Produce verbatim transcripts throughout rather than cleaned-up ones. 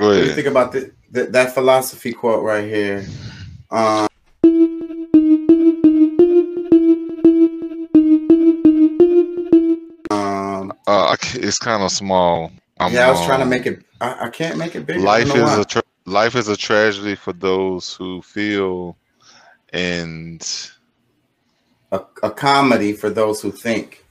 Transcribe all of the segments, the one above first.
Go What do you ahead. think about the, the, that philosophy quote right here? Um, um, Uh, I ca- it's kind of small. I'm yeah, I was trying to um. make it. I, I can't make it bigger. I don't Life know is a why. tra- life is a tragedy for those who feel, and A, a comedy for those who think.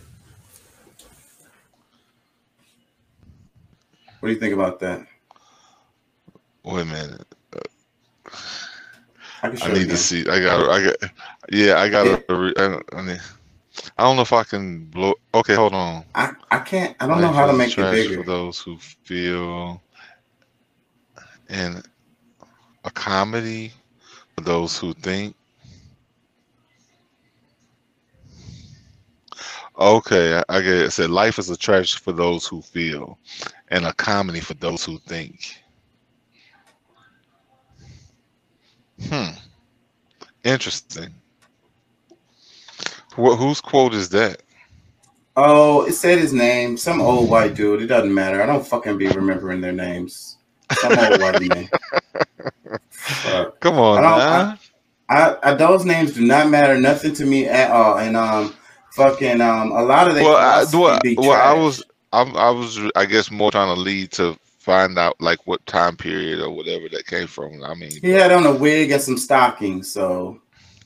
What do you think about that? wait a minute. I can I show it need to again. see. I got. I got. Yeah, I gotta. It. Re- I, I, mean, I don't know if I can blow. Okay, hold on. I. I can't. I don't know Life how to is a make it tragedy for bigger. those who feel, and a comedy for those who think. Okay, I, I get it. It said life is a tragedy for those who feel, and a comedy for those who think. Hmm. Interesting. What? Whose quote is that? Oh, it said his name. Some old white dude. It doesn't matter. I don't fucking be remembering their names. Some old white man. Fuck. Come I on don't. I, now. I, I. Those names do not matter nothing to me at all. And um, fucking um, a lot of their Well, I, philosophy well, be well, I was, trash. I, I was, I guess, more trying to lead to find out like what time period or whatever that came from. I mean, He but had on a wig and some stockings, so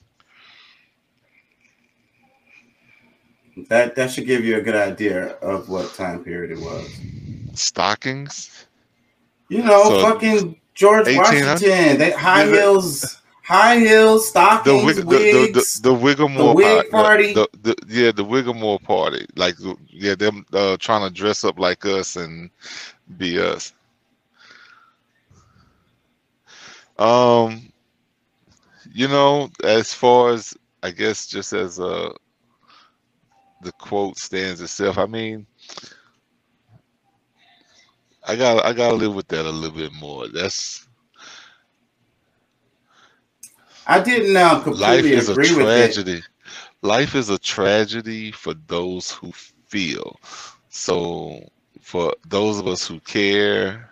that that should give you a good idea of what time period it was. stockings. You know, So fucking George eighteen hundred. Washington. They high The heels, high heels, the Wig- stockings, the the the, wigs, the the Whiggamore part. wig The, party. the the yeah the Whiggamore party. Like yeah, them uh, trying to dress up like us and be us. Um, you know, as far as I guess, just as uh the quote stands itself. I mean, I got I gotta live with that a little bit more. That's I didn't um, life completely is a agree with it. tragedy. Life is a tragedy for those who feel. So for those of us who care,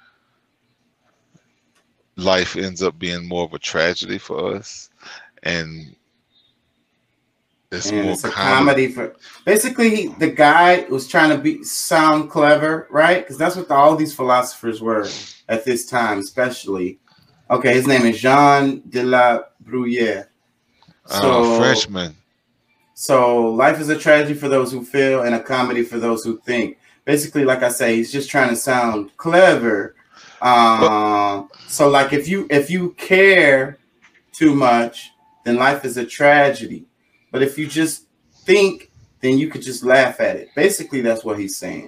life ends up being more of a tragedy for us, and it's And more it's a common. comedy for basically he, the guy was trying to be sound clever, right? Because that's what all these philosophers were at this time, especially. Okay, his name is Jean de la Bruyere. Uh, So, Frenchman. so life is a tragedy for those who feel, and a comedy for those who think. Basically, like I say, he's just trying to sound clever. But Um, so, like if you if you care too much, then life is a tragedy. But if you just think, then you could just laugh at it. Basically, that's what he's saying.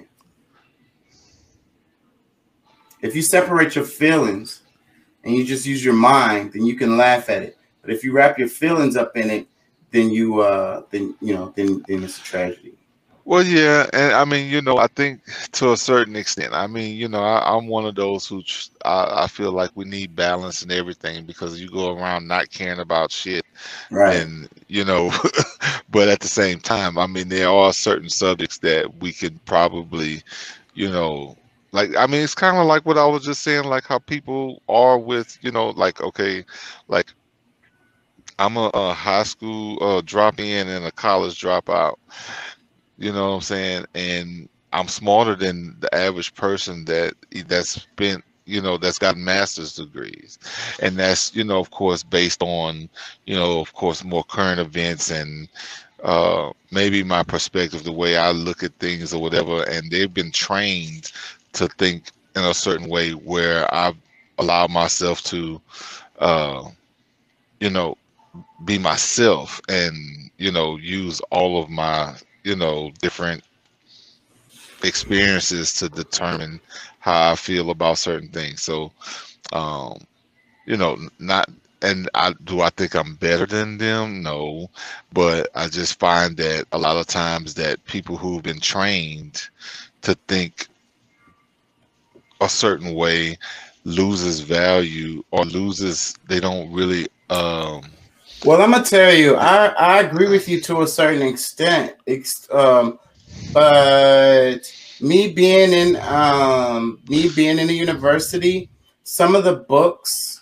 If you separate your feelings and you just use your mind, then you can laugh at it. But if you wrap your feelings up in it, then you uh then you know then then it's a tragedy. well, yeah, and I mean, you know, I think to a certain extent. I mean, you know, I, I'm one of those who tr- I, I feel like we need balance in everything because you go around not caring about shit, Right. then you know, but at the same time, I mean, there are certain subjects that we could probably, you know, like I mean, it's kind of like what I was just saying, like how people are with, you know, like okay, like I'm a, a high school uh, drop in and a college dropout. You know what I'm saying? And I'm smarter than the average person that that's spent, you know, that's got master's degrees. And that's, you know, of course, based on, you know, of course, more current events and uh, maybe my perspective, the way I look at things or whatever. And they've been trained to think in a certain way where I've allowed myself to, uh, you know, be myself and, you know, use all of my, you know, different experiences to determine how I feel about certain things. So, um, you know, not and I do I think I'm better than them? No, but I just find that a lot of times that people who've been trained to think a certain way loses value or loses they don't really um Well, I'm gonna tell you, I I agree with you to a certain extent. Ex- um, but me being in um me being in a university, some of the books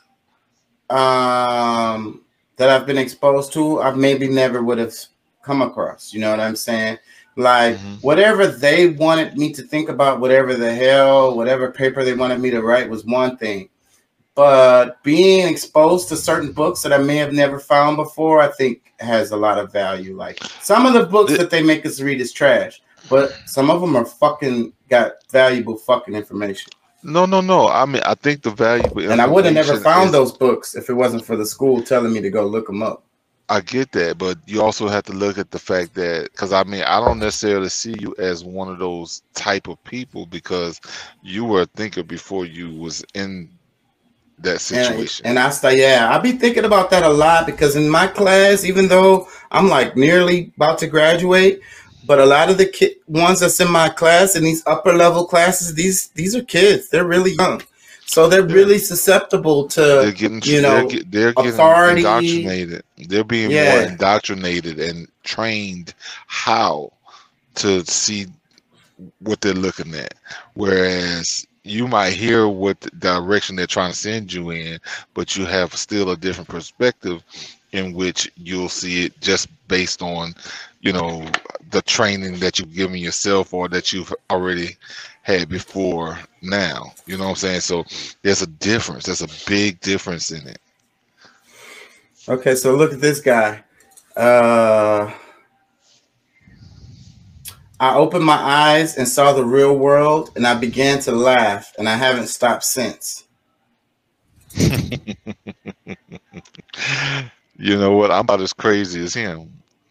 um that I've been exposed to, I maybe never would have come across. You know what I'm saying? Like Hmm. whatever they wanted me to think about, whatever the hell, whatever paper they wanted me to write was one thing. But being exposed to certain books that I may have never found before, I think has a lot of value. Like some of the books that they make us read is trash, but some of them are fucking got valuable fucking information. No, no, no. I mean, I think the valuable And I would have never information found is, those books if it wasn't for the school telling me to go look them up. I get that, but you also have to look at the fact that, because I mean, I don't necessarily see you as one of those type of people because you were a thinker before you was in that And situation. and I say, yeah, I be thinking about that a lot because in my class, even though I'm like nearly about to graduate, but a lot of the ki- ones that's in my class in these upper level classes, these these are kids. They're really young, so they're Yeah, really susceptible they're to getting you they're know get, they're getting authority. indoctrinated. They're being more Yeah. indoctrinated and trained how to see what they're looking at. Whereas you might hear what the direction they're trying to send you in, but you have still a different perspective in which you'll see it just based on, you know, the training that you've given yourself or that you've already had before now. You know what I'm saying? So there's a difference. There's a big difference in it. Okay, so look at this guy. Uh, I opened my eyes and saw the real world, and I began to laugh, and I haven't stopped since. You know what? I'm about as crazy as him.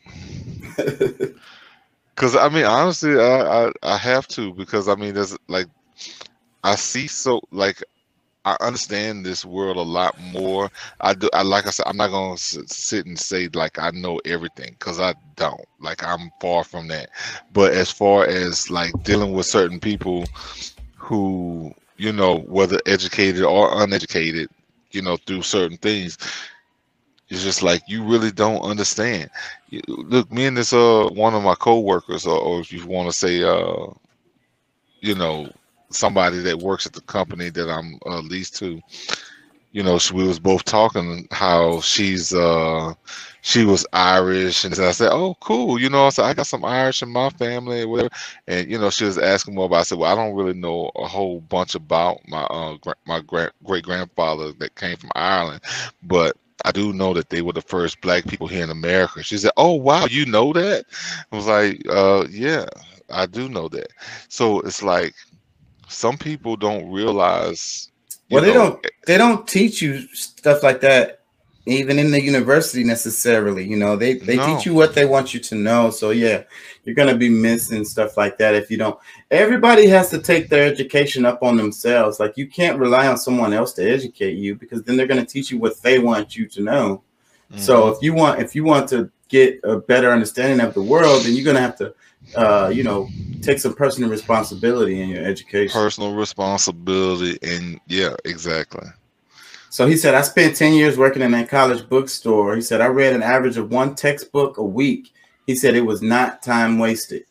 Cause I mean, honestly, I, I I have to because I mean, there's like I see so like I understand this world a lot more. I do. I like I said, I'm not gonna s- sit and say like I know everything because I don't. Like I'm far from that. But as far as like dealing with certain people who, you know, whether educated or uneducated, you know, through certain things, it's just like you really don't understand. You- Look, me and this uh one of my coworkers, or, or if you want to say uh you know somebody that works at the company that I'm uh, leased to, you know, she, we was both talking how she's uh she was Irish, and I said, "Oh, cool." You know, I said, "I got some Irish in my family, or whatever." And you know, she was asking more about. I said, "Well, I don't really know a whole bunch about my uh gra- my gra- great grandfather that came from Ireland, but I do know that they were the first black people here in America." She said, "Oh, wow, you know that?" I was like, "Uh, yeah, I do know that." So it's like some people don't realize, you Well, they know, don't they don't teach you stuff like that even in the university necessarily. You know, they they teach no. you what they want you to know. So yeah, you're gonna be missing stuff like that if you don't. Everybody has to take their education up on themselves. Like you can't rely on someone else to educate you because then they're gonna teach you what they want you to know. So Hmm. if you want if you want to get a better understanding of the world, then you're gonna have to uh, you know, take some personal responsibility in your education. Personal responsibility, and yeah, exactly. So he said, I spent ten years working in a college bookstore. He said, I read an average of one textbook a week. He said it was not time wasted.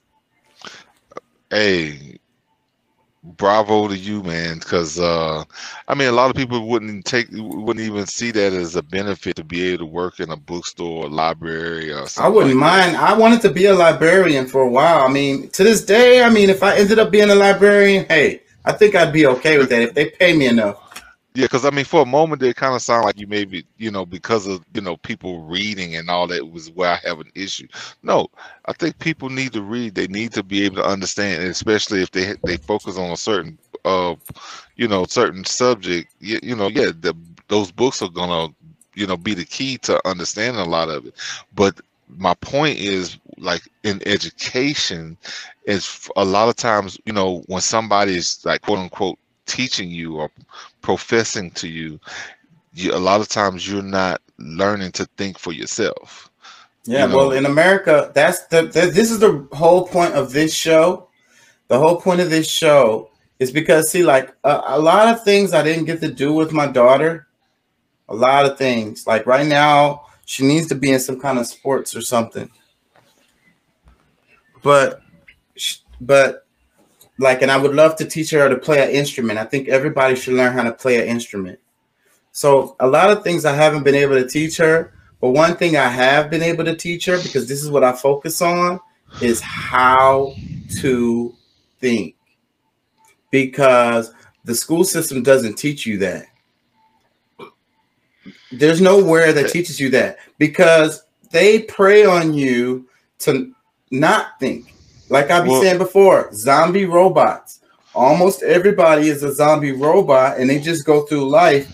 Hey, bravo to you, man, because uh I mean a lot of people wouldn't take wouldn't even see that as a benefit to be able to work in a bookstore or library or I something wouldn't like that. mind. I wanted to be a librarian for a while. I mean, to this day, I mean, if I ended up being a librarian, hey, I think I'd be okay with that if they pay me enough. Yeah, because I mean, for a moment, they kind of sound like you maybe, you know, because of, you know, people reading and all that was where I have an issue. No, I think people need to read. They need to be able to understand, and especially if they they focus on a certain, uh, you know, certain subject. You, you know, yeah, the, those books are gonna, you know, be the key to understanding a lot of it. But my point is, like in education, is a lot of times, you know, when somebody is like quote unquote teaching you or professing to you, you a lot of times you're not learning to think for yourself. Yeah, You well, know, in America, that's the, the this is the whole point of this show. The whole point of this show is because, see, like a, a lot of things I didn't get to do with my daughter. A lot of things. Like right now, she needs to be in some kind of sports or something. But, but like, and I would love to teach her to play an instrument. I think everybody should learn how to play an instrument. So a lot of things I haven't been able to teach her, but one thing I have been able to teach her, because this is what I focus on, is how to think. Because the school system doesn't teach you that. There's nowhere that teaches you that, because they prey on you to not think. Like I've been well, saying before, zombie robots. Almost everybody is a zombie robot, and they just go through life,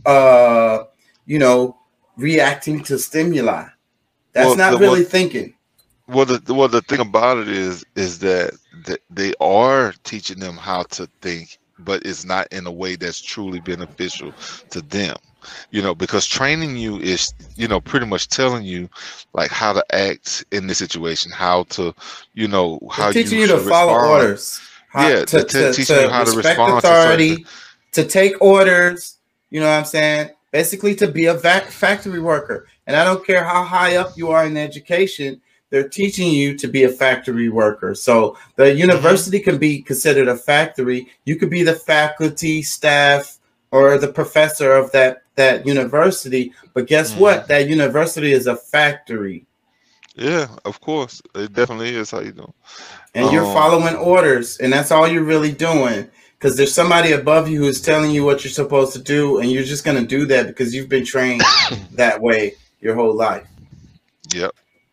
uh, you know, reacting to stimuli. That's well, not the, really well, thinking. Well, the well, the thing about it is, is that th- they are teaching them how to think, but it's not in a way that's truly beneficial to them. You know, because training you is, you know, pretty much telling you like how to act in this situation, how to, you know, how They're teaching you, you to follow respond. orders. How, yeah, to, to, to, teaching to you how to respect respond authority, to, to take orders. You know what I'm saying? Basically, to be a vac- factory worker. And I don't care how high up you are in education, they're teaching you to be a factory worker. So the university mm-hmm. can be considered a factory. You could be the faculty, staff, or the professor of that, that university. But guess mm-hmm. what? That university is a factory. Yeah, of course. It definitely is how you do. And um, you're following orders, and that's all you're really doing. Because there's somebody above you who's telling you what you're supposed to do, and you're just going to do that because you've been trained that way your whole life. Yep.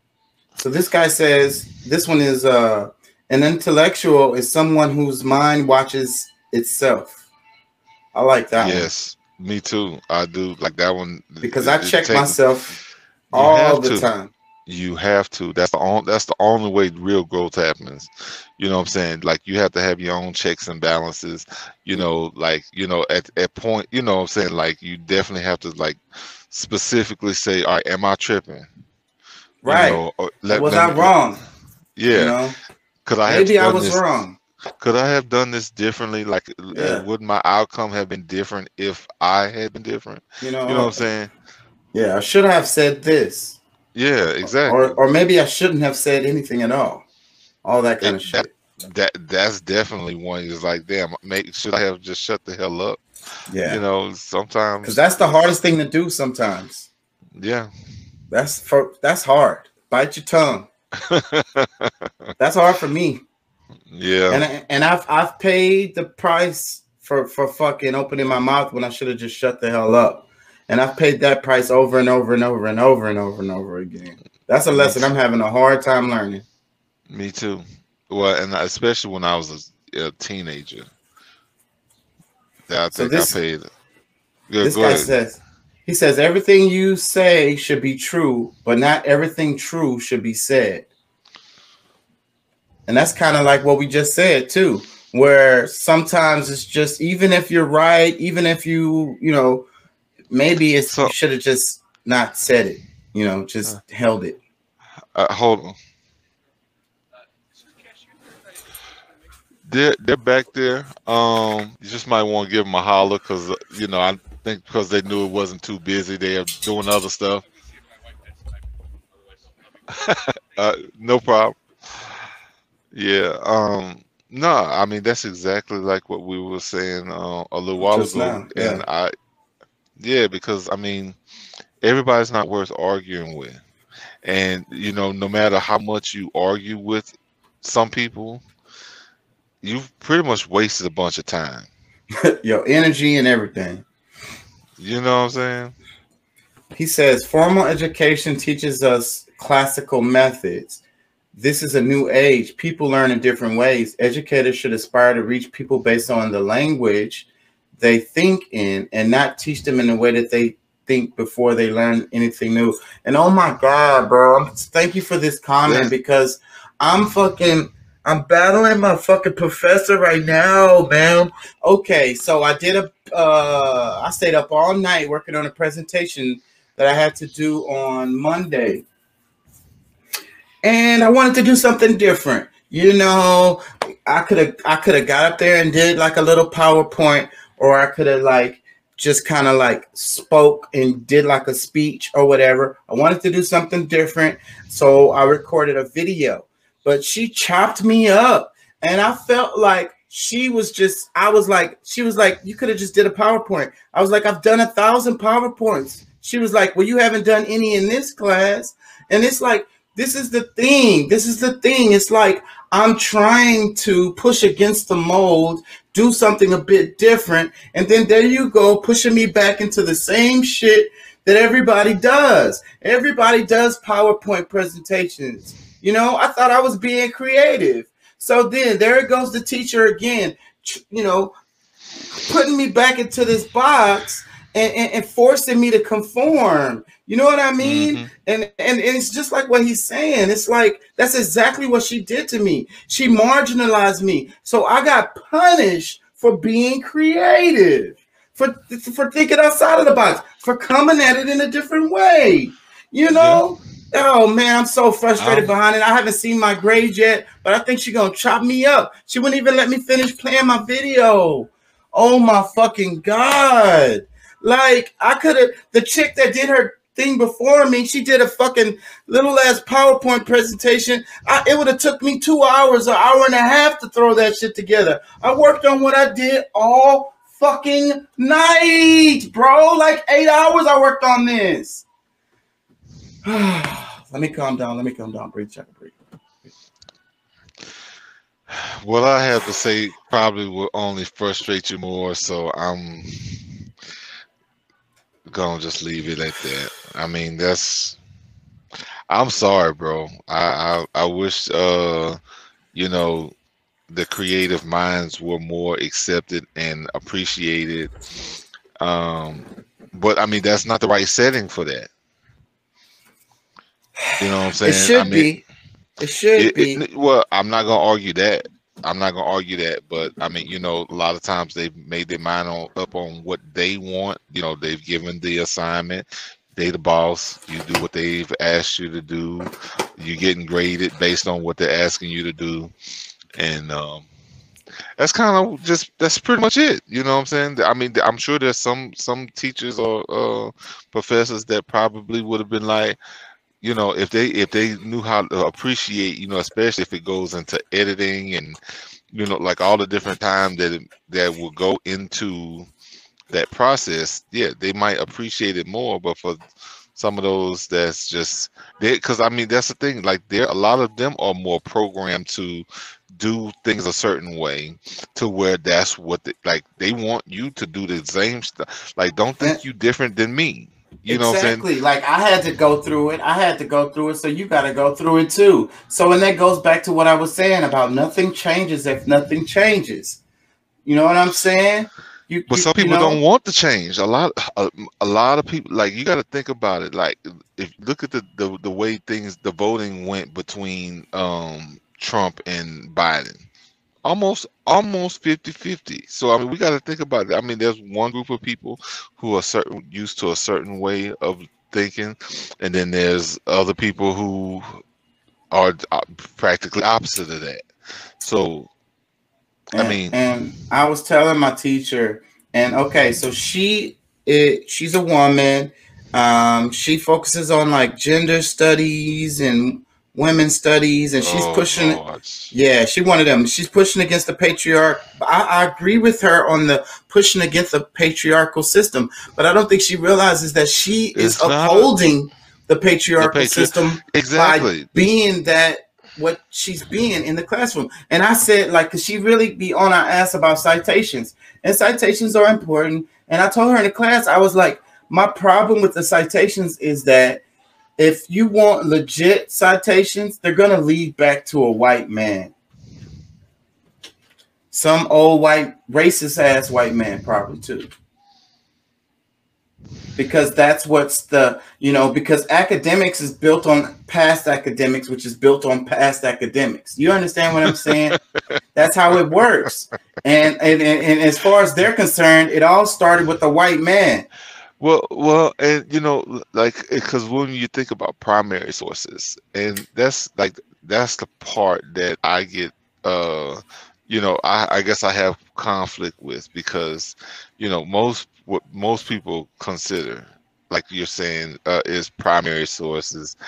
So this guy says, this one is uh, an intellectual is someone whose mind watches itself. I like that yes, one. Yes, me too. I do like that one. Because it, I check takes, myself all the to. time. You have to. That's the only. That's the only way real growth happens. You know what I'm saying? Like you have to have your own checks and balances. You know, like you know, at at point. You know what I'm saying? Like you definitely have to like specifically say, all right, am I tripping? Right. You know, or let, was let I wrong? Yeah. You know? Could I Maybe have I was this, wrong. Could I have done this differently? Like, Yeah. uh, would my outcome have been different if I had been different? You know. You know what I'm saying? Yeah, I should have said this. Yeah, exactly. Or or maybe I shouldn't have said anything at all. All that kind it, of shit. That, that that's definitely one. Is like, damn, make should I have just shut the hell up? Yeah. You know, sometimes because that's the hardest thing to do. Sometimes. Yeah. That's for that's hard. Bite your tongue. That's hard for me. Yeah. And and I've I've paid the price for for fucking opening my mouth when I should have just shut the hell up. And I've paid that price over and over and over and over and over and over again. That's a lesson I'm having a hard time learning. Me too. Well, and especially when I was a, a teenager. That I think so this, I paid. Good, this go guy ahead. says, he says, everything you say should be true, but not everything true should be said. And that's kind of like what we just said too, where sometimes it's just, even if you're right, even if you, you know, maybe it's so, you should have just not said it, you know, just uh, held it. Uh, hold on. They're, they're back there. Um, you just might want to give them a holler because, you know, I think because they knew it wasn't too busy, they're doing other stuff. uh, no problem. Yeah. Um, no, I mean, that's exactly like what we were saying uh, a little while just ago. Now, yeah. And I, Yeah, because I mean, everybody's not worth arguing with, and you know, no matter how much you argue with some people, you've pretty much wasted a bunch of time. Your energy and everything. You know what I'm saying? He says formal education teaches us classical methods. This is a new age. People learn in different ways. Educators should aspire to reach people based on the language they think in and not teach them in the way that they think before they learn anything new. And oh my God, bro, I'm, thank you for this comment, yeah. because I'm fucking, I'm battling my fucking professor right now, man. Okay, so I did a, uh, I stayed up all night working on a presentation that I had to do on Monday. And I wanted to do something different. You know, I could have, I could have got up there and did like a little PowerPoint, or I could have like just kind of like spoke and did like a speech or whatever. I wanted to do something different. So I recorded a video, but she chopped me up and I felt like she was just, I was like, she was like, you could have just did a PowerPoint. I was like, I've done a thousand PowerPoints. She was like, well, you haven't done any in this class. And it's like, this is the thing. This is the thing. It's like, I'm trying to push against the mold, do something a bit different. And then there you go, pushing me back into the same shit that everybody does. Everybody does PowerPoint presentations. You know, I thought I was being creative. So then there it goes, the teacher again, you know, putting me back into this box and, and, and forcing me to conform. You know what I mean? Mm-hmm. And, and and it's just like what he's saying. It's like, that's exactly what she did to me. She marginalized me. So I got punished for being creative, for, for thinking outside of the box, for coming at it in a different way. You know? Yeah. Oh man, I'm so frustrated um, behind it. I haven't seen my grades yet, but I think she's gonna chop me up. She wouldn't even let me finish playing my video. Oh my fucking God. Like, I could have, the chick that did her thing before me, she did a fucking little ass PowerPoint presentation. I, it would have took me two hours, an hour and a half to throw that shit together. I worked on what I did all fucking night, bro. Like eight hours I worked on this. Let me calm down. Let me calm down. Breathe, check, breathe. What I have to say probably will only frustrate you more, so I'm gonna just leave it at that. I mean, that's. I'm sorry, bro. I I, I wish uh, you know, the creative minds were more accepted and appreciated. Um, but I mean, that's not the right setting for that. You know what I'm saying? It should I mean, be. It should it, be. It, well, I'm not gonna argue that. I'm not gonna argue that. But I mean, you know, a lot of times they've made their mind on, up on what they want. You know, they've given the assignment. They the boss. You do what they've asked you to do. You're getting graded based on what they're asking you to do, and um, that's kind of just that's pretty much it. You know what I'm saying? I mean, I'm sure there's some some teachers or uh, professors that probably would have been like, you know, if they if they knew how to appreciate, you know, especially if it goes into editing and, you know, like all the different time that it, that will go into that process, yeah, they might appreciate it more. But for some of those, that's just they, because I mean, that's the thing. Like, there, a lot of them are more programmed to do things a certain way, to where that's what they, like they want you to do the same stuff. Like, don't think you different than me. You know exactly. what I'm saying? Like, I had to go through it. I had to go through it. So you got to go through it too. So, and that goes back to what I was saying about nothing changes if nothing changes. You know what I'm saying? You, but you, some people you know? don't want to change. A lot, a, a lot of people, like, you got to think about it. Like, if you look at the, the the way things, the voting went between um, Trump and Biden. Almost, almost fifty fifty. So I mean, we got to think about it. I mean, there's one group of people who are certain used to a certain way of thinking, and then there's other people who are practically opposite of that. So, and, I mean, and I was telling my teacher, and okay, so she, it, she's a woman. Um, she focuses on like gender studies and women's studies, and she's oh, pushing Lord. Yeah, she one of them. She's pushing against the patriarch. I, I agree with her on the pushing against the patriarchal system, but I don't think she realizes that she is It's upholding a, the patriarchal the patri- system exactly by being that what she's being in the classroom. And I said, like, cause she really be on our ass about citations, and citations are important. And I told her in the class, I was like, my problem with the citations is that if you want legit citations, they're going to lead back to a white man. Some old white, racist ass white man, probably too. Because that's what's the, you know, because academics is built on past academics, which is built on past academics. You understand what I'm saying? That's how it works. And, and, and, and as far as they're concerned, it all started with a white man. Well, well, and you know, like, because when you think about primary sources, and that's like that's the part that I get, uh, you know, I, I guess I have conflict with, because, you know, most what most people consider, like you're saying, uh, is primary sources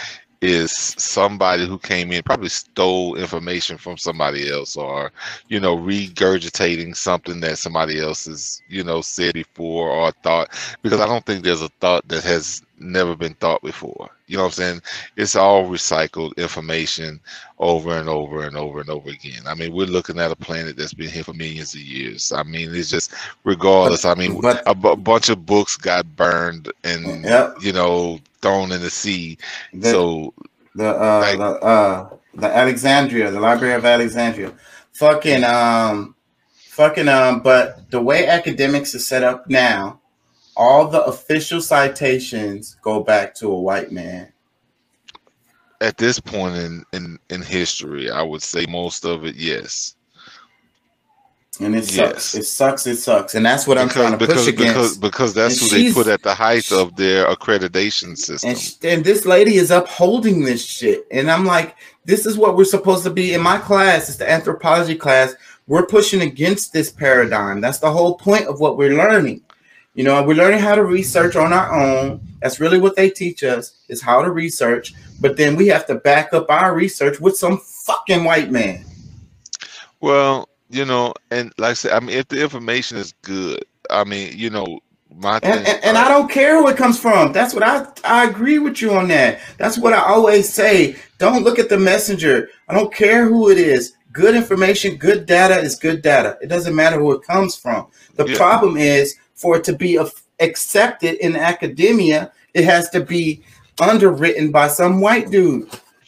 is somebody who came in, probably stole information from somebody else, or, you know, regurgitating something that somebody else has, you know, said before or thought, because I don't think there's a thought that has never been thought before. You know what I'm saying? It's all recycled information over and over and over and over again. I mean, we're looking at a planet that's been here for millions of years. I mean, it's just, regardless. But I mean, but a bu- bunch of books got burned and, yep, you know, thrown in the sea. the So, the uh like, the uh the Alexandria, the Library of Alexandria, fucking um fucking um. But the way academics is set up now, all the official citations go back to a white man. at this point in, in, in history, I would say most of it, yes. And it sucks. Yes. It sucks. It sucks. And that's what I'm Because trying to because push because against. because that's And who they she's put at the height of their accreditation system. and, sh- and this lady is upholding this shit. And I'm like, this is what we're supposed to be. In my class, it's the anthropology class. We're pushing against this paradigm. That's the whole point of what we're learning. You know, we're learning how to research on our own. That's really what they teach us, is how to research. But then we have to back up our research with some fucking white man. Well, you know, and like I said, I mean, if the information is good, I mean, you know, my And, thing, and, and uh, I don't care who it comes from. That's what I I agree with you on that. That's what I always say. Don't look at the messenger. I don't care who it is. Good information, good data is good data. It doesn't matter who it comes from. The yeah. problem is, for it to be a, accepted in academia, it has to be underwritten by some white dude.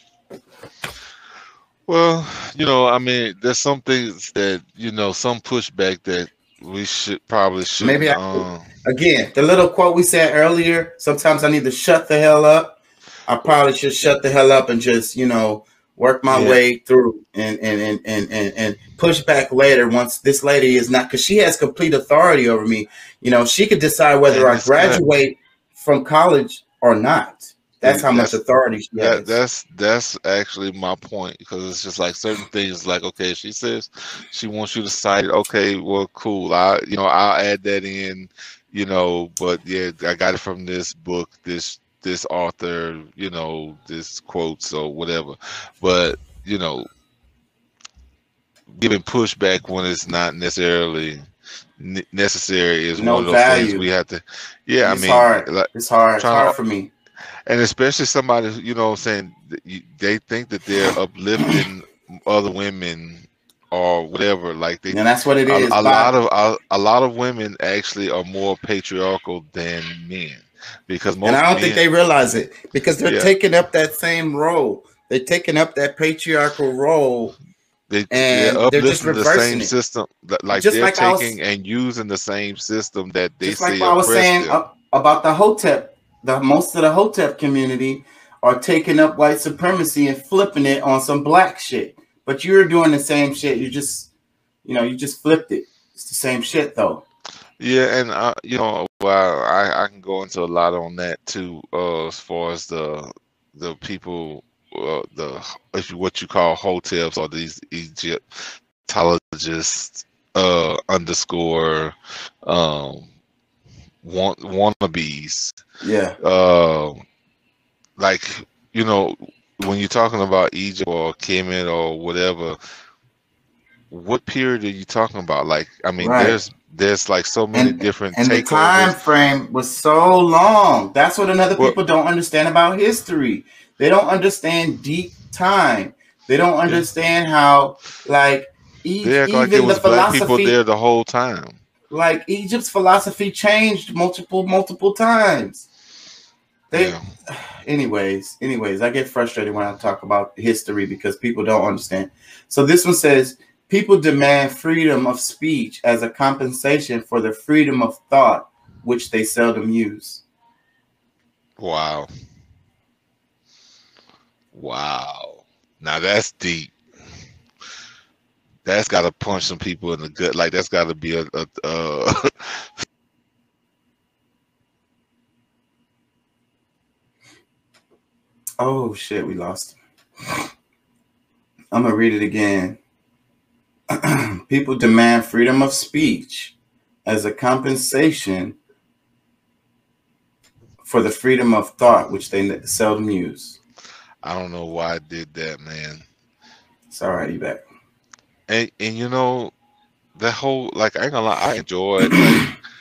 Well, you know, I mean, there's some things that, you know, some pushback that we should probably shouldn't. Maybe I, Um, again, the little quote we said earlier, sometimes I need to shut the hell up. I probably should shut the hell up and just, you know, work my Yeah. way through and and, and, and, and and push back later once this lady is not, because she has complete authority over me. You know, she could decide whether And I it's good. graduate from college or not. That's how much That's authority she that has. that's that's actually my point, because it's just like certain things, like, okay, she says she wants you to cite it. Okay, well, cool. I you know I'll add that in, you know, but yeah, I got it from this book, this this author, you know, this quotes or whatever. But, you know, giving pushback when it's not necessarily ne- necessary is No one of those things value. we have to. Yeah, It's I mean, hard. like, It's hard. It's trying hard to, for me. and especially somebody who, you know what I'm saying, th- you- they think that they're uplifting other women or whatever. Like, they, And that's what it a, is. a By, lot of a, a lot of women actually are more patriarchal than men, because and most I don't men, think they realize it, because they're yeah, taking up that same role. They're taking up that patriarchal role, they they're and they're just uplifting the reversing same it. system. that- Like, Just they're like I was, taking and using the same system that they just like say what I was oppressed saying them. uh, about the Hotep. The most of the Hotep community are taking up white supremacy and flipping it on some black shit. But you're doing the same shit. You just, you know, you just flipped it. It's the same shit though. Yeah, and uh, you know, well, I, I can go into a lot on that too, uh, as far as the the people, uh, the if you, what you call hoteps, or these Egyptologists, uh, underscore, um, want wannabes, Yeah. uh, like, you know, when you're talking about Egypt or Kemet or whatever, what period are you talking about? Like, I mean, Right. there's there's like so many And different and the time takeovers. frame was so long. That's what another Well, people don't understand about history. They don't understand deep time. They don't yeah, understand how, like, e- they act like it even the was black people philosophy, there the whole time. like Egypt's philosophy changed multiple multiple times. They Yeah. anyways, anyways, I get frustrated when I talk about history because people don't understand. So this one says, people demand freedom of speech as a compensation for the freedom of thought, which they seldom use. Wow. Wow. Now that's deep. That's got to punch some people in the gut. Like, that's got to be a, a, a Oh shit, we lost him. I'm gonna read it again. People demand freedom of speech as a compensation for the freedom of thought, which they seldom use. I don't know why I did that, man. It's all right, you back. And and you know that whole like I ain't gonna lie, I enjoyed like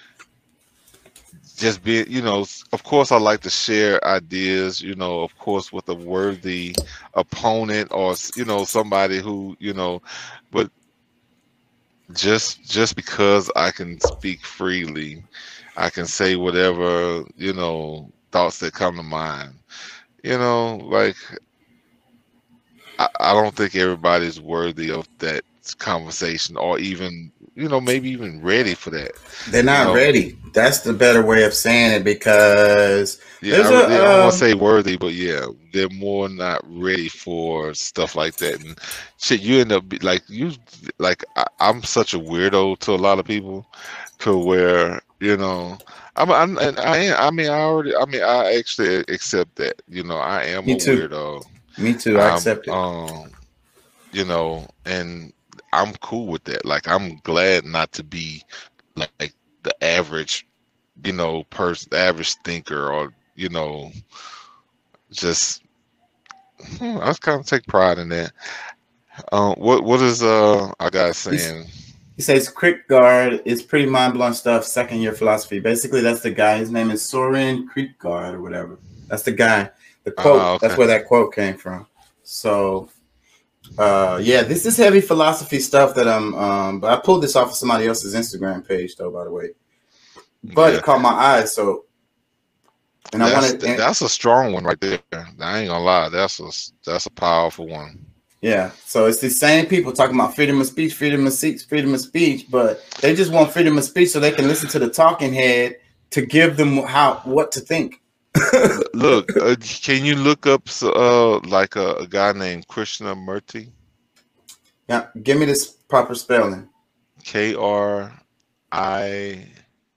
just being, you know, s- of course I like to share ideas, you know, of course with a worthy opponent or s- you know somebody who, you know, but just just because I can speak freely, I can say whatever, you know, thoughts that come to mind. You know, like I, I don't think everybody's worthy of that conversation or even, you know, maybe even ready for that. They're You not know, ready. That's the better way of saying it because yeah, I, there's re- a I don't want to um say worthy, but yeah, they're more not ready for stuff like that. And shit, you end up be, like you, like I, I'm such a weirdo to a lot of people, to where you know, I'm, I'm and I am, I mean, I already, I mean, I actually accept that. You know, I am me a too. weirdo. Me too. I I'm, accept it. um, you know, and I'm cool with that. Like, I'm glad not to be like the average, you know, person, the average thinker, or you know, just hmm, I kind of take pride in that. Um, what what is uh our guy He's, saying? he says Kierkegaard is pretty mind blowing stuff. Second year philosophy. Basically, that's the guy. His name is Soren Kierkegaard or whatever. That's the guy. The Ah, quote. That's okay. where that quote came from. So uh yeah, this is heavy philosophy stuff that I'm um but I pulled this off of somebody else's Instagram page though, by the way. But Yeah, it caught my eye, so and I that's wanted and that's a strong one right there. I ain't gonna lie, that's a that's a powerful one. yeah, so it's the same people talking about freedom of speech, freedom of speech, freedom of speech, but they just want freedom of speech so they can listen to the talking head to give them how what to think. L- Look, uh, can you look up s- uh like a, a guy named Krishnamurti? Yeah, give me this proper spelling. K R I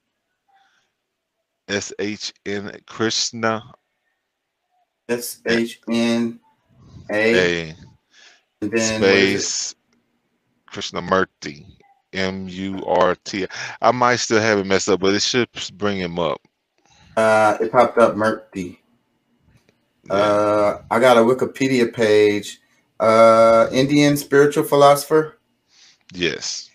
S H N Krishna S A H N A A and then what is it? space Krishnamurti, M U R T. I might still have it messed up, but it should bring him up. Uh, it popped up Murphy. Yeah. Uh, I got a Wikipedia page. Uh, Indian spiritual philosopher. Yes.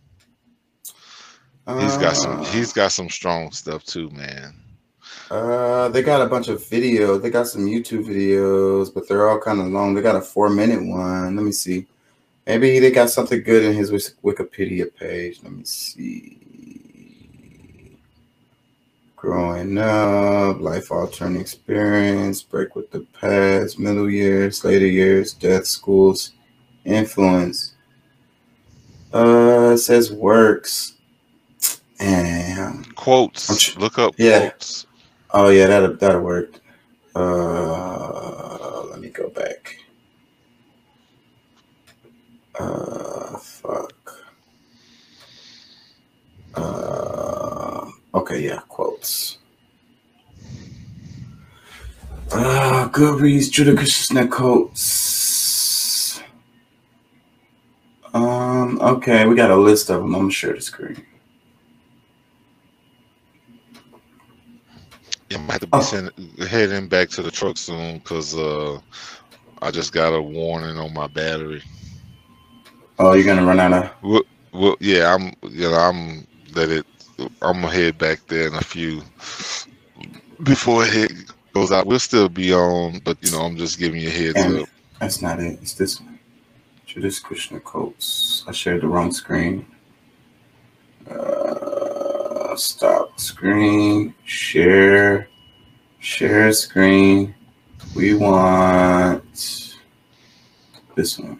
He's got some. Uh, He's got some strong stuff too, man. uh, they got a bunch of videos. They got some YouTube videos, but they're all kind of long. They got a four minute one. Let me see. Maybe they got something good in his Wikipedia page. Let me see. Growing up, life altering experience, break with the past, middle years, later years, death, schools, influence. Uh, it says works. And I'm Quotes. tr- Look up yeah. quotes. Oh yeah, that'll that'll work. Uh, let me go back. Uh, fuck. Uh, okay, yeah, quotes. Uh, Goodreads, Judah Krishna quotes. Um, okay, we got a list of them. I'm gonna share the screen. Yeah, I might have to be Oh, send, heading back to the truck soon because uh, I just got a warning on my battery. oh, you're gonna run out of. Well, well, yeah, I'm. You know, I'm let it. I'm gonna head back there in a few before it hit, goes out. We'll still be on, but you know, I'm just giving you a heads Damn up. it, that's not it. It's this one. Judas Krishna quotes. I shared the wrong screen. Uh, stop screen. Share. Share screen. We want this one.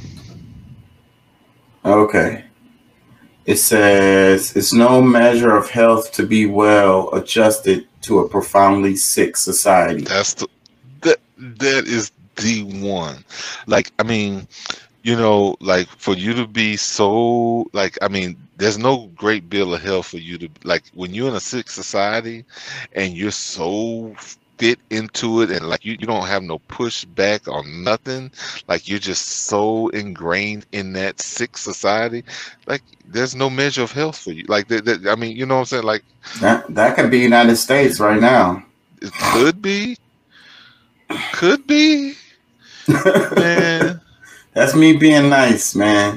Okay. It says it's no measure of health to be well adjusted to a profoundly sick society. That's the that that is the one. Like, I mean, you know, like for you to be so like, I mean, there's no great bill of health for you to like when you're in a sick society and you're so fit into it and like you, you don't have no pushback or nothing, like you're just so ingrained in that sick society, like there's no measure of health for you. Like that, that I mean, you know what I'm saying? Like That that could be United States right now. it could be, could be. Man. That's me being nice, man.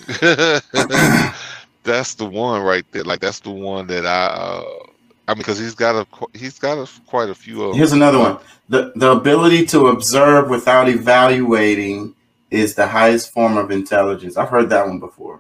That's the one right there. Like that's the one that I. Uh, I mean, because he's got a he's got a, quite a few of Here's them. another But one. The the ability to observe without evaluating is the highest form of intelligence. I've heard that one before.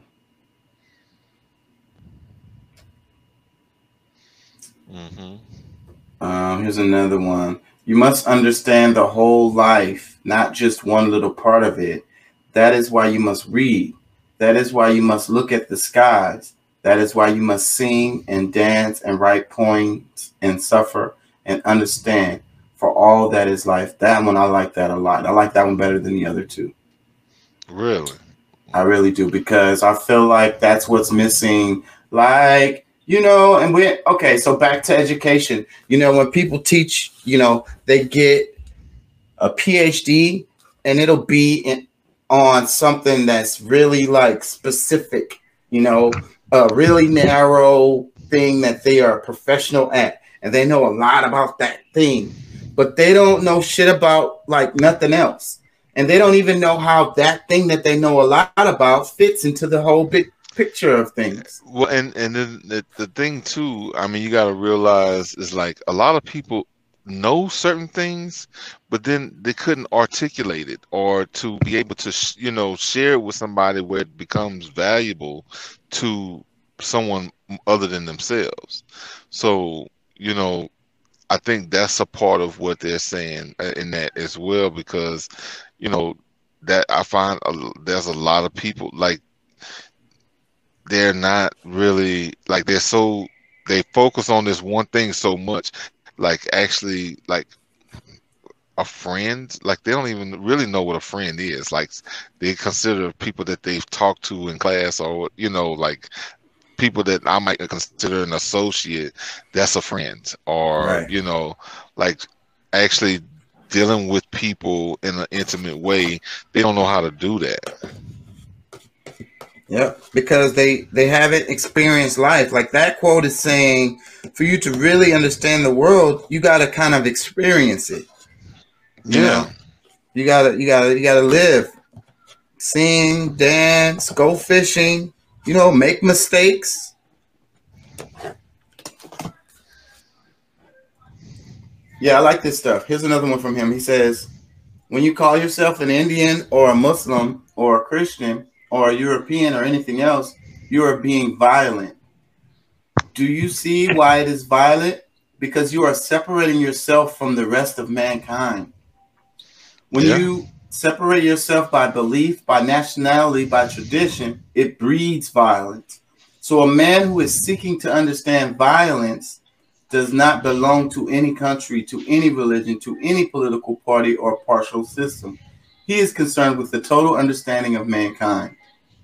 mm-hmm. Um, here's another one. You must understand the whole life, not just one little part of it. That is why you must read. That is why you must look at the skies. That is why you must sing and dance and write poems and suffer and understand for all that is life. That one, I like that a lot. I like that one better than the other two. Really? I really do, because I feel like that's what's missing. Like, you know, and we okay, so back to education. You know, when people teach, you know, they get a P H D and it'll be in, on something that's really like specific, you know, a really narrow thing that they are professional at, and they know a lot about that thing, but they don't know shit about like nothing else. And they don't even know how that thing that they know a lot about fits into the whole big picture of things. Well, and and then the, the thing too, I mean, you got to realize is like a lot of people know certain things, but then they couldn't articulate it or to be able to, sh- you know, share it with somebody where it becomes valuable to someone other than themselves. So, you know, I think that's a part of what they're saying uh, in that as well, because, you know, that I find a, there's a lot of people like they're not really like they're so they focus on this one thing so much, like actually like a friend, like they don't even really know what a friend is. Like they consider people that they've talked to in class, or you know, like people that I might consider an associate, that's a friend, or Right. you know, like actually dealing with people in an intimate way, they don't know how to do that. Yeah, because they they haven't experienced life. Like that quote is saying, for you to really understand the world, you got to kind of experience it. You Yeah. know, you gotta you gotta you gotta live, sing, dance, go fishing. You know, make mistakes. Yeah, I like this stuff. Here's another one from him. He says, when you call yourself an Indian or a Muslim or a Christian or a European or anything else, you are being violent. Do you see why it is violent? Because you are separating yourself from the rest of mankind. When Yeah. you separate yourself by belief, by nationality, by tradition, it breeds violence. So a man who is seeking to understand violence does not belong to any country, to any religion, to any political party or partial system. He is concerned with the total understanding of mankind.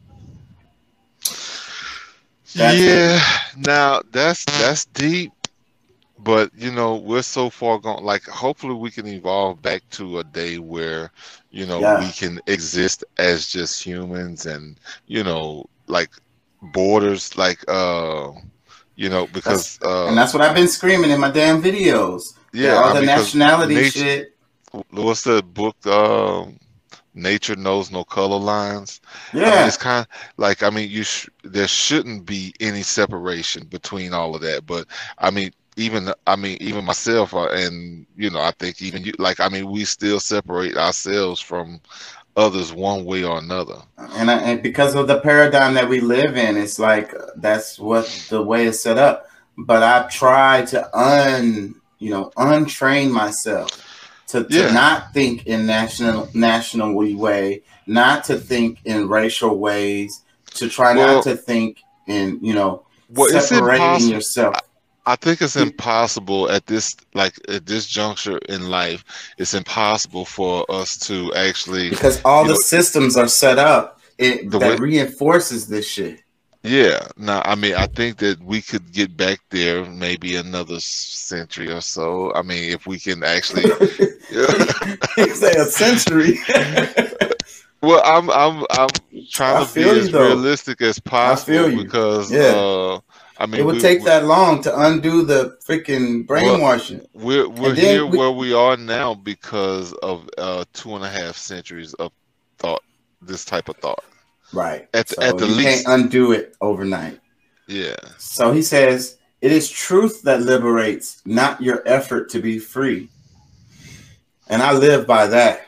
That's Yeah. heavy. Now that's that's deep, but you know, we're so far gone. Like, hopefully, we can evolve back to a day where, you know, we Yeah. can exist as just humans, and you know, like borders, like uh, you know, That's because and uh, that's what I've been screaming in my damn videos. That yeah, all I the mean, because nationality nature. shit. What's the book? Um, Nature knows no color lines. I mean, it's Yeah. kind of like, I mean, you sh there shouldn't be any separation between all of that. But I mean, even I mean, even myself, uh, and you know, I think even you, like, I mean, we still separate ourselves from others one way or another. And, I, and because of the paradigm that we live in, it's like that's what the way it's set up. But I've tried to un, you know, untrain myself to, to Yeah. not think in national national way, not to think in racial ways, to try not Well, to think in, you know, well, it's separating impossible. yourself. I think it's It- impossible at this like at this juncture in life. It's impossible for us to actually, because all you the know, systems are set up it, the way. that reinforces this shit. Yeah, now I mean I think that we could get back there maybe another century or so. I mean, if we can actually, yeah. You say a century. Well, I'm I'm I'm trying I to be feel you as though. realistic as I possible feel you. because Yeah. uh I It mean, would we, take we that long to undo the freaking well, brainwashing. we're we're And here then we where we are now because of uh two and a half centuries of thought, this type of thought. right. At the, at So the you can't least, undo it overnight. yeah. So he says, it is truth that liberates, not your effort to be free. And I live by that.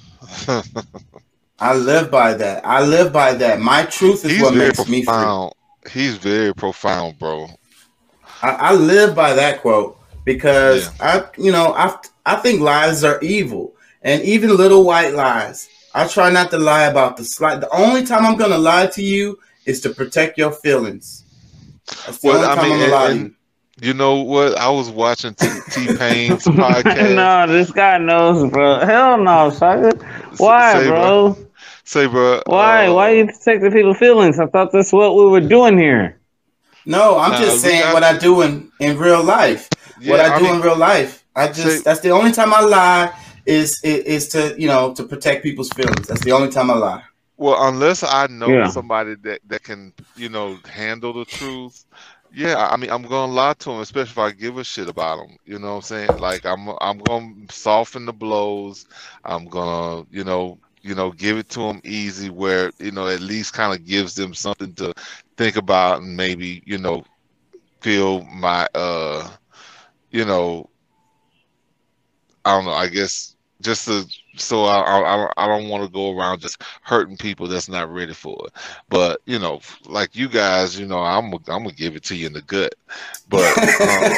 I live by that. I live by that. My truth is He's what very makes me free. profound. He's very profound, bro. I, I live by that quote Yeah. because I, you know, I I think lies are evil, and even little white lies. I try not to lie about the slight. The only time I'm gonna lie to you is to protect your feelings. That's the Well, only I time mean, I'm gonna and, lie to and you. you know what? I was watching T T Pain's podcast. No, this guy knows, bro. Hell no, sucker. S- Why, say, bro. bro? Say, bro. Why? Why Uh, you protecting people's feelings? I thought that's what we were doing here. No, I'm nah, just we saying got what I you. do in, in real life. What Yeah, I I do mean, in real life. I say, just that's the only time I lie is is, is to you know to protect people's feelings. That's the only time I lie. well, unless I know Yeah. somebody that that can, you know, handle the truth. Yeah, I mean, I'm gonna lie to him, especially if I give a shit about him. You know what I'm saying? Like, I'm, I'm gonna soften the blows. I'm gonna, you know, you know, give it to them easy, where you know, at least kind of gives them something to think about, and maybe, you know, feel my, uh, you know, I don't know. I guess just to, so I I, I don't I don't want to go around just hurting people that's not ready for it. But you know, like you guys, you know, I'm i I'm gonna give it to you in the gut. But um,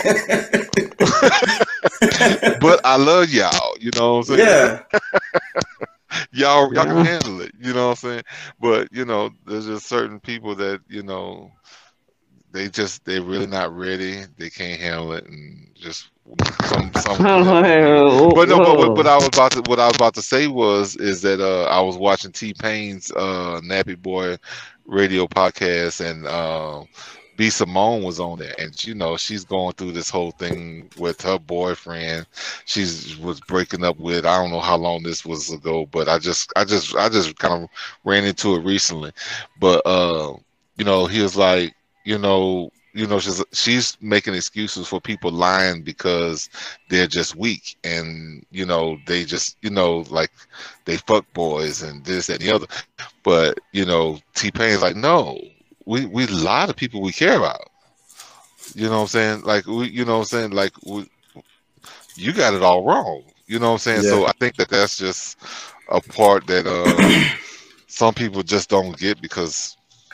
but I love y'all. You know what I'm saying? Yeah. Y'all y'all can Yeah. handle it. You know what I'm saying? But you know, there's just certain people that you know they just they're really not ready. They can't handle it, and just some some do have to do it. But no, but what, what Whoa. I was about to what I was about to say was is that uh, I was watching T Pain's uh, Nappy Boy radio podcast, and uh, B Simone was on there, and you know she's going through this whole thing with her boyfriend. She's was breaking up with, I don't know how long this was ago, but I just I just I just kind of ran into it recently. But uh, you know he was like, you know. You know, she's she's making excuses for people lying because they're just weak, and you know they just you know like they fuck boys and this that, and the other. But you know, T Pain's like, no, we we lie to people we care about. You know what I'm saying? Like we, you know what I'm saying? Like we, you got it all wrong. You know what I'm saying? Yeah. So I think that that's just a part that uh, some people just don't get because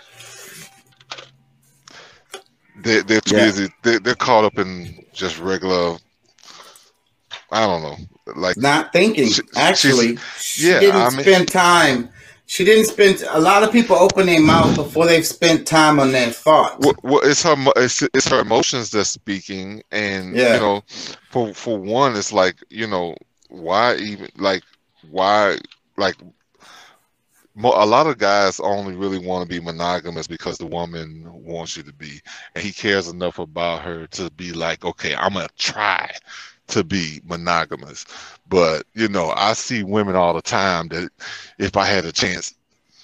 they they're too Yeah. busy. They they're caught up in just regular. I don't know. Like Not thinking. she, she's Actually, she yeah. didn't I mean, spend time. She didn't spend a lot of people open their mouth before they've spent time on their thought. well, well it's her mo- it's, it's her emotions that's speaking, and you Yeah. know, for for one, it's like you know why even like why like mo- a lot of guys only really want to be monogamous because the woman wants you to be, and he cares enough about her to be like, okay, I'm gonna try to be monogamous. But you know, I see women all the time that if I had a chance,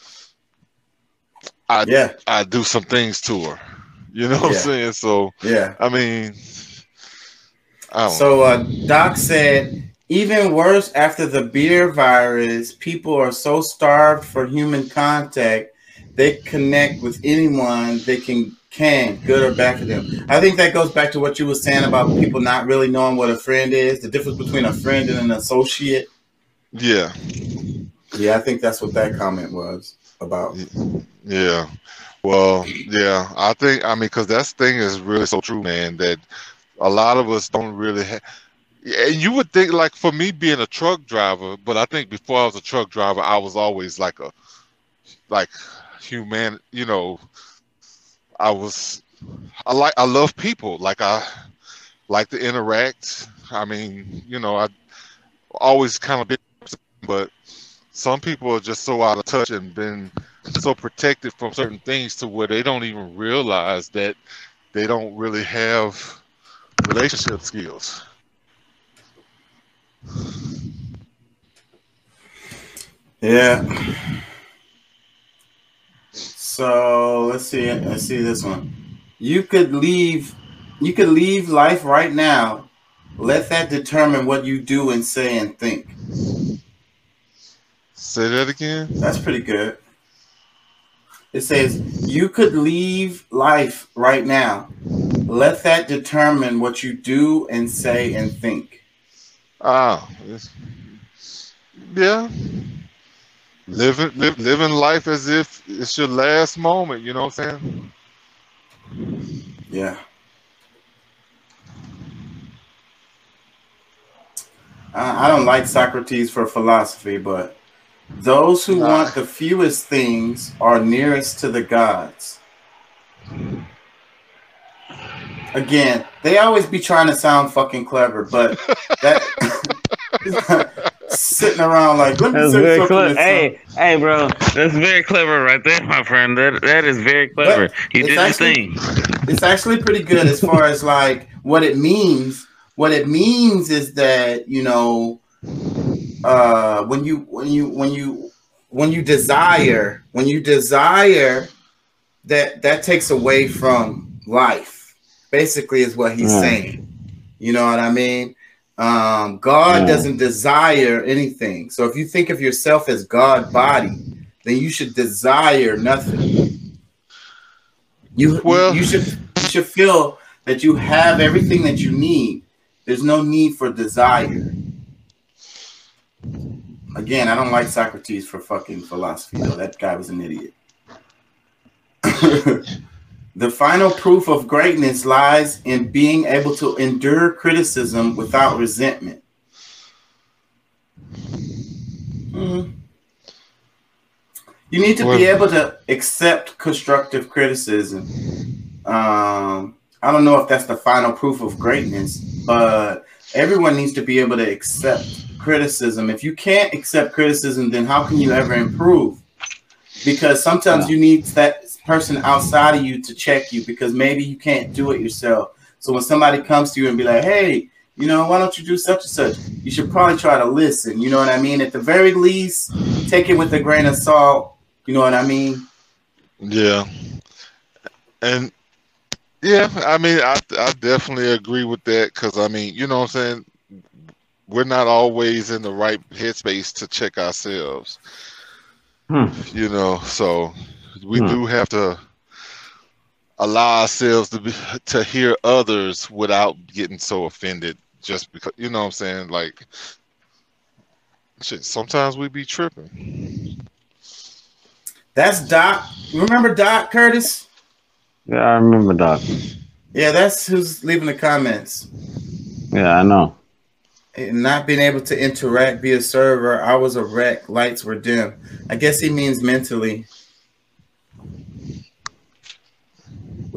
I Yeah. I do some things to her. You know what I'm Yeah. saying? So Yeah. I mean, I don't So know. uh, Doc said, even worse, after the beer virus, people are so starved for human contact, they connect with anyone they can, can, good or bad for them. I think that goes back to what you were saying about people not really knowing what a friend is, the difference between a friend and an associate. Yeah, Yeah, I think that's what that comment was about. yeah. Well, yeah. I think I mean because that thing is really so true, man. That a lot of us don't really have. And you would think, like, for me being a truck driver, but I think before I was a truck driver, I was always like a like human. You know, I was I like I love people. Like I like to interact. I mean, you know, I always kind of been, but some people are just so out of touch and been so protected from certain things to where they don't even realize that they don't really have relationship skills. Yeah. So let's see. Let's see this one. You could leave. You could leave life right now. Let that determine what you do and say and think. Say that again. That's pretty good. It says you could leave life right now. Let that determine what you do and say and think. Ah, it's, yeah. Living, live, living life as if it's your last moment. You know what I'm saying? Yeah. I, I don't like Socrates for philosophy, but those who Nah. want the fewest things are nearest to the gods. Again, they always be trying to sound fucking clever, but that sitting around like, let me That's say very something. clever. That's Hey, hey, bro, that's very clever right there, my friend. That that is very clever. But You it's did your actually- thing. It's actually pretty good as far as like what it means. What it means is that, you know, uh, when you when you when you when you desire when you desire that that takes away from life. Basically, is what he's Yeah. saying. You know what I mean? Um, God Yeah. doesn't desire anything. So if you think of yourself as God body, then you should desire nothing. You Well- you should you should feel that you have everything that you need. There's no need for desire. Again, I don't like Socrates for fucking philosophy though. That guy was an idiot. The final proof of greatness lies in being able to endure criticism without resentment. Mhm. You need to be Well- able to accept constructive criticism. Um, I don't know if that's the final proof of greatness, but everyone needs to be able to accept criticism. If you can't accept criticism, then how can you ever improve? Because sometimes Yeah. you need that person outside of you to check you because maybe you can't do it yourself. So when somebody comes to you and be like, hey, you know, why don't you do such and such? You should probably try to listen. You know what I mean? At the very least, take it with a grain of salt. You know what I mean? Yeah, and yeah, I mean, I I definitely agree with that because I mean, you know what I'm saying. We're not always in the right headspace to check ourselves, Hmm. you know. So we Hmm. do have to allow ourselves to be to hear others without getting so offended. Just because, you know what I'm saying, like, shit, sometimes we be tripping. That's Doc. Remember Doc Curtis? Yeah, I remember Doc. Yeah, that's who's leaving the comments. Yeah, I know. And not being able to interact via server. I was a wreck. Lights were dim. I guess he means mentally.